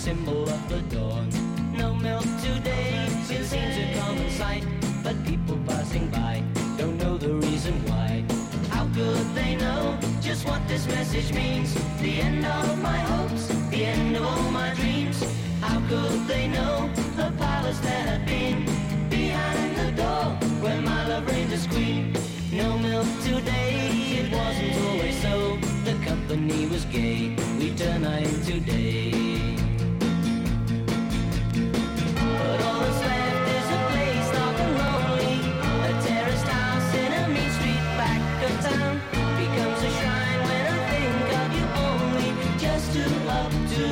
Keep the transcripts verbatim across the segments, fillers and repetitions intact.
symbol of the dawn. No milk today, it seems a common sight, but people passing by don't know the reason why. How could they know just what this message means? The end of my hopes, the end of all my dreams. How could they know the palace that had been behind the door where my love reigned as queen? No milk today, it wasn't always so. The company was gay, we turn night into day. But all that's left is a place dark and lonely. A terraced house in a mean street back of town becomes a shrine when I think of you only. Just to up, to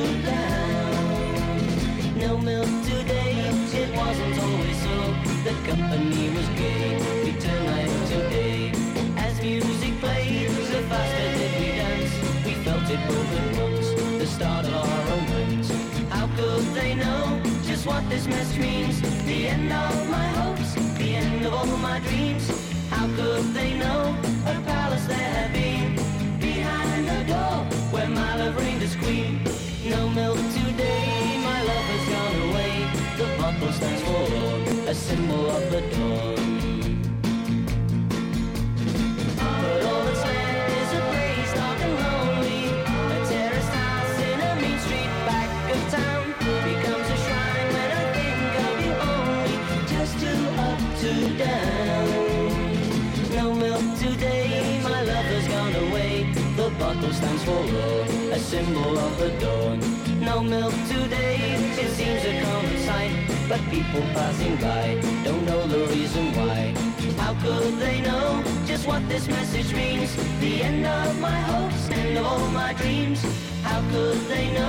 down. No milk today, it wasn't always so. The company was gay, we turned night into day. As music played, the faster did we dance. We felt it both at once, the start of our romance. How could they know just what this message means? The end of my hopes, the end of all my dreams. How could they know a palace there had been behind the door where my love reigned as queen? No milk today, my love has gone away. The bottle stands for a symbol of the dawn. But all that's left is a place dark and lonely. A terraced house in a mean street back of town becomes a shrine when I think of you only. Just to up, to down. No milk today, my love has gone away. The bottle stands for a symbol of the dawn. No milk today, it seems a common sight, but people passing by don't know the reason why. How could they know just what this message means? The end of my hopes, end of all my dreams. How could they know